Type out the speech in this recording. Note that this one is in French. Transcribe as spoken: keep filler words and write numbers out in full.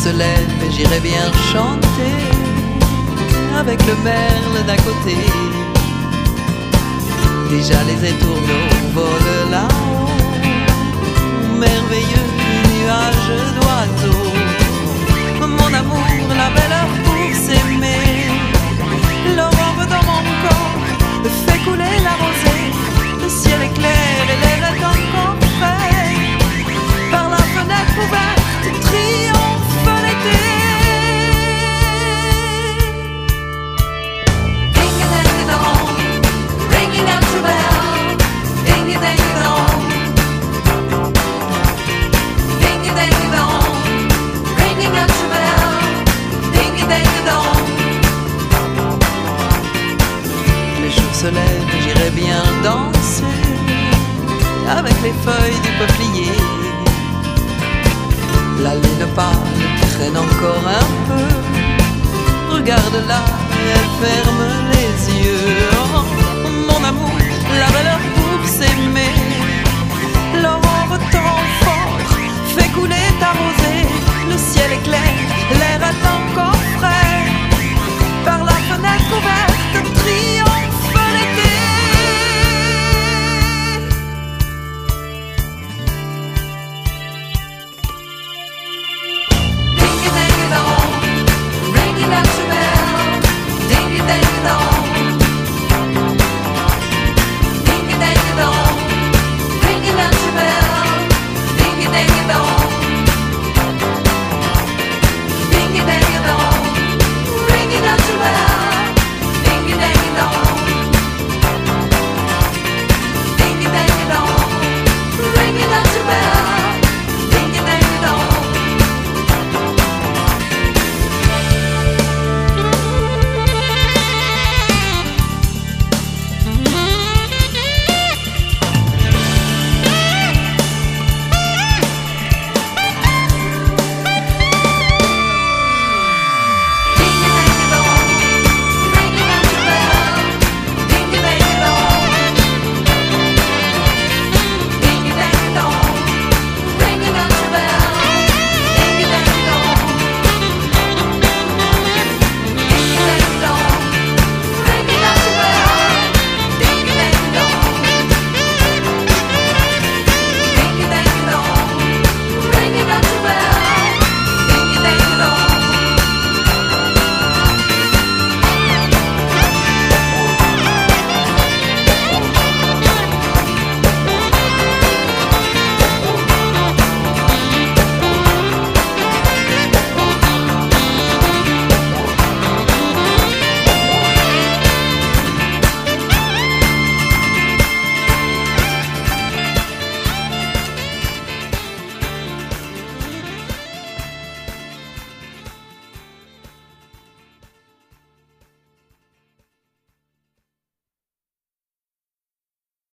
se lève et j'irai bien chanter avec le merle d'à côté. Déjà les étourneaux volent là-haut, merveilleux nuage d'oiseaux. Mon amour, la belle heure pour s'aimer, l'aurore dans mon corps fait couler la rosée. Le ciel est clair et l'air est encore frais. Par la fenêtre ouverte triomphe l'été. Ding-a-ding-a-dong, ringing out your bell. Ding-a-ding-a-dong, ding-a-ding-a-dong, ringing out your bell. Ding-a-ding-a-dong. Les jours se lèvent et j'irai bien danser avec les feuilles du peuplier. La lune pâle traîne encore un peu. Regarde-la, elle ferme les yeux. Oh, mon amour, la belle heure pour s'aimer. L'aurore temps fort fait couler ta rosée. Le ciel est clair